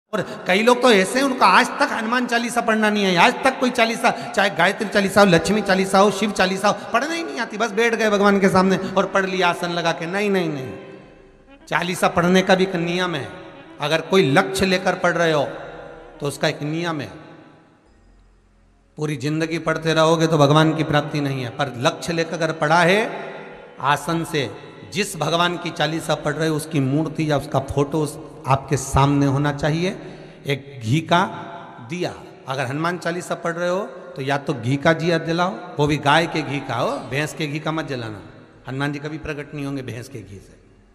और कई लोग तो ऐसे हैं उनका आज तक हनुमान चालीसा पढ़ना नहीं है, आज तक कोई चालीसा, चाहे गायत्री चालीसा हो, लक्ष्मी चालीसा हो, शिव चालीसा हो, पढ़ना ही नहीं आती, बस बैठ गए भगवान के सामने और पढ़ लिया आसन लगा के। नहीं नहीं नहीं, चालीसा पढ़ने का भी एक नियम है। अगर कोई लक्ष्य लेकर पढ़ रहे हो तो उसका एक नियम है। पूरी जिंदगी पढ़ते रहोगे तो भगवान की प्राप्ति नहीं है, पर लक्ष्य लेकर अगर पढ़ा है आसन से, जिस भगवान की चालीसा पढ़ रहे हो उसकी मूर्ति या उसका फोटो आपके सामने होना चाहिए। एक घी का दिया, अगर हनुमान चालीसा पढ़ रहे हो तो या तो घी का दिया जलाओ, वो भी गाय के घी का हो, भैंस के घी का मत जलाना। हनुमान जी कभी प्रकट नहीं होंगे भैंस के घी से।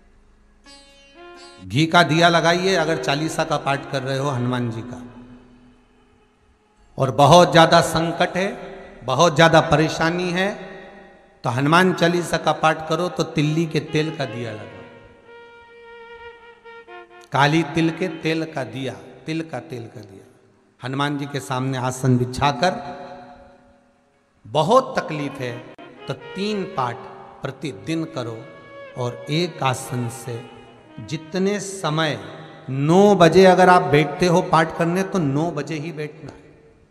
घी का दिया लगाइए अगर चालीसा का पाठ कर रहे हो हनुमान जी का। और बहुत ज्यादा संकट है, बहुत ज्यादा परेशानी है तो हनुमान चालीसा का पाठ करो तो तिल्ली के तेल का दिया लगाओ, काली तिल के तेल का दिया, तिल का तेल का दिया हनुमान जी के सामने आसन बिछाकर। बहुत तकलीफ है तो 3 पाठ प्रतिदिन करो और एक आसन से जितने समय, 9 बजे अगर आप बैठते हो पाठ करने तो 9 बजे ही बैठना है।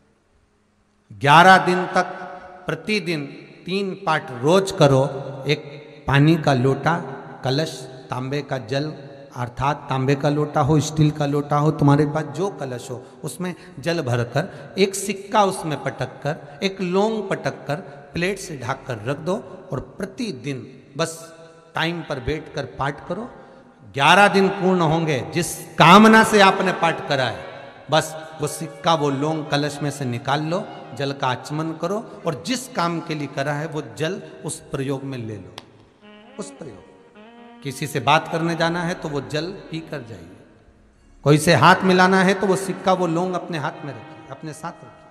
11 दिन तक प्रतिदिन 3 पाठ रोज करो। एक पानी का लोटा, कलश, तांबे का जल अर्थात तांबे का लोटा हो, स्टील का लोटा हो, तुम्हारे पास जो कलश हो उसमें जल भरकर, एक सिक्का उसमें पटक कर, एक लौंग पटक कर प्लेट से ढक कर रख दो और प्रतिदिन बस टाइम पर बैठकर पाठ करो। 11 दिन पूर्ण होंगे, जिस कामना से आपने पाठ करा है बस वो सिक्का, वो लौंग कलश में से निकाल लो, जल का आचमन करो और जिस काम के लिए करा है वो जल उस प्रयोग में ले लो। उस प्रयोग, किसी से बात करने जाना है तो वो जल पी कर जाइए, कोई से हाथ मिलाना है तो वो सिक्का, वो लौंग अपने हाथ में रखिए, अपने साथ रखिए।